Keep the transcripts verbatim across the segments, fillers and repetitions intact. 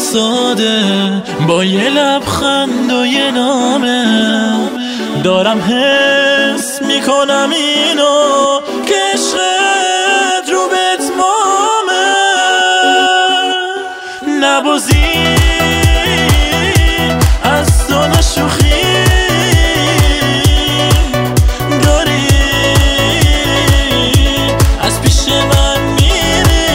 ساده با یه لبخند و یه نامه دارم حس میکنم اینو که عشقت رو به اتمامه نبازی از تو نشوخی داری از پیش من میری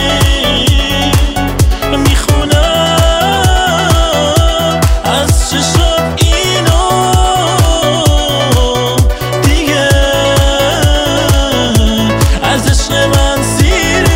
میخونم از چشم اینو دیگه از عشق من سیری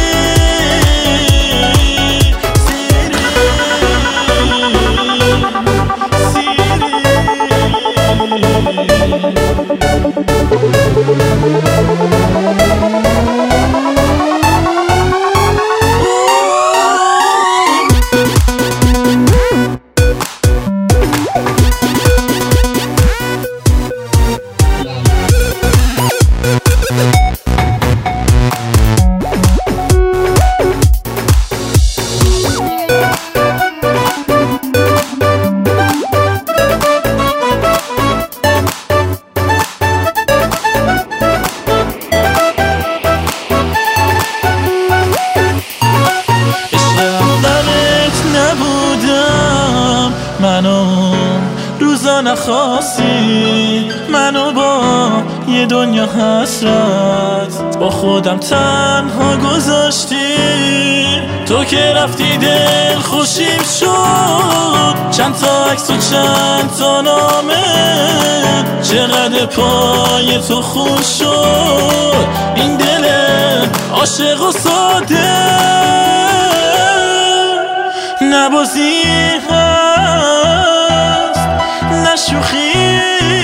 منو روزا نخواستی منو با یه دنیا حسرت با خودم تنها گذاشتی تو که رفتی دل خوشیم شد چند تا عکس و چند تا نامه چقدر پای تو خون شد این دل عاشق و ساده نبازی هست نشوخی